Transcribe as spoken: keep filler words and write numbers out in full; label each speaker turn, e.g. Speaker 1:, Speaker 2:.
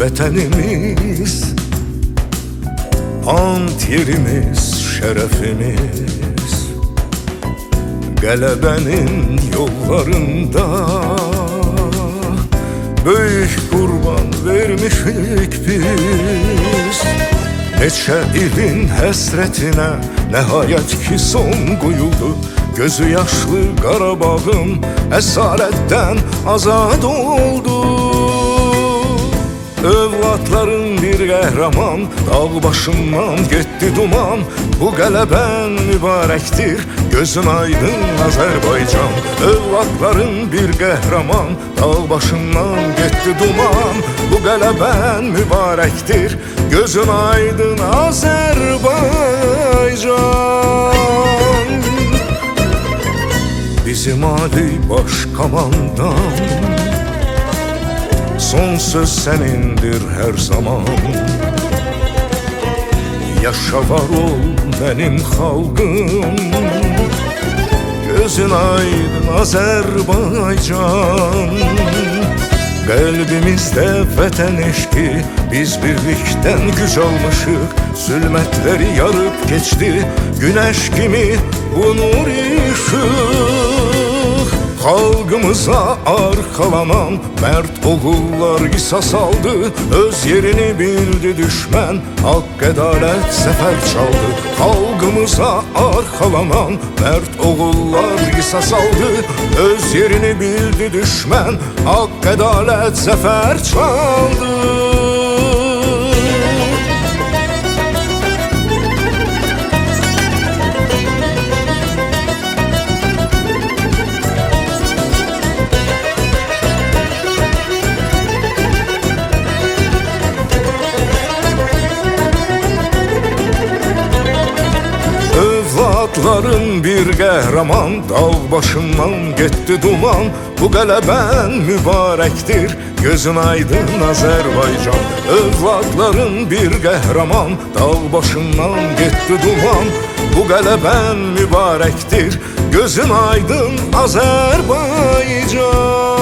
Speaker 1: vətənimiz, ant yerimiz, şərəfimiz. Qələbənin yollarında böyük qurban vermişik biz. Neçə ilin həsrətinə nəhayət ki son qoyuldu. Gözü yaşlı Qarabağım əsarətdən azad oldu. Övladların bir qəhrəman dağ başından getdi duman. Bu qələbən mübarəkdir, gözün aydın Azərbaycan. Övladların bir qəhrəman dağ başından getdi duman. Bu qələbən mübarəkdir, gözün aydın Azərbaycan. Bizim Ali Başkomandan, son söz sənindir hər zaman. Yaşa var ol mənim xalqım, gözün aydın Azərbaycan. Qəlbimizdə vətən eşqi, biz birlikdən güc almışıq. Zülmətləri yarıb keçdi, günəş kimi bu nur işıq. Xalqımıza arxalanan mərd oğullar qisas aldı. Öz yerini bildi düşmən, haqq ədalət zəfər çaldı. Xalqımıza arxalanan mərd oğullar qisas aldı. Öz yerini bildi düşmən, haqq ədalət zəfər çaldı. Övladların bir qəhrəman dağ başından getdi duman. Bu qələbən mübarəkdir, gözün aydın Azərbaycan. Övladların bir qəhrəman dağ başından getdi duman. Bu qələbən mübarəkdir, gözün aydın Azərbaycan.